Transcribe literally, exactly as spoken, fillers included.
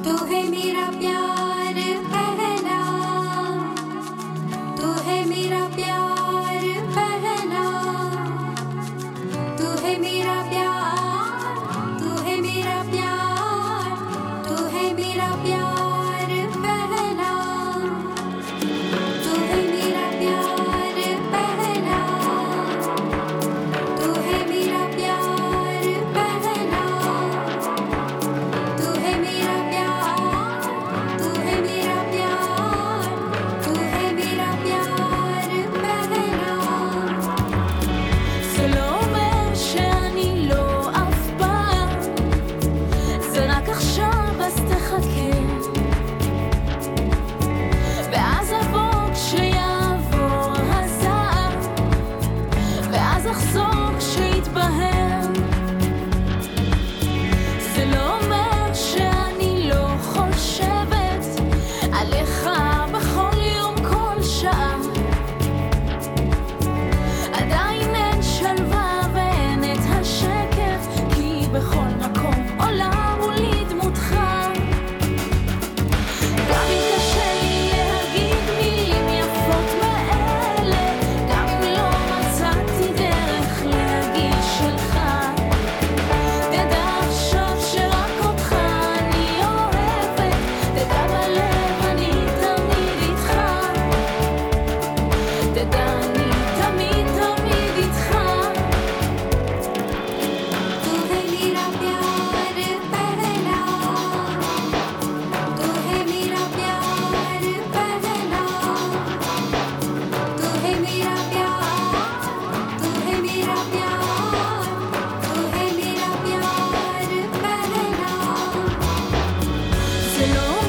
तू है मेरा प्यार पहला, तू है मेरा प्यार पहला, तू है मेरा प्यार, तू है मेरा प्यार, तू है मेरा प्यार पहला, तू है मेरा प्यार पहला, तू है मेरा प्यार पहला, तू है मेरा प्यार, तू है मेरा प्यार, तू है मेरा प्यार पहला. זה לא אומר שאני לא אף פעם, זה רק עכשיו אז תחכה, ואז אבוא כשיעבור הזעם, ואז אחזור כשיתבהר. זה לא אומר שאני לא חושבת עליך בכל יום כל שעה, עדיין אין שלווה ואין את השקט, כי בכל מקום עולה מולי דמותך. גם אם קשה לי להגיד מילים יפות מאלה, גם אם לא מצאתי דרך להגיד שלך, תדע עכשיו שרק אותך אני אוהבת, תדע בלב אני תמיד איתך, תדע אני תמיד תמיד איתך. तू है मेरा प्यार पहला, तू है मेरा प्यार पहला, तू है मेरा प्यार, तू है मेरा प्यार, तू है मेरा प्यार पहला. זה לא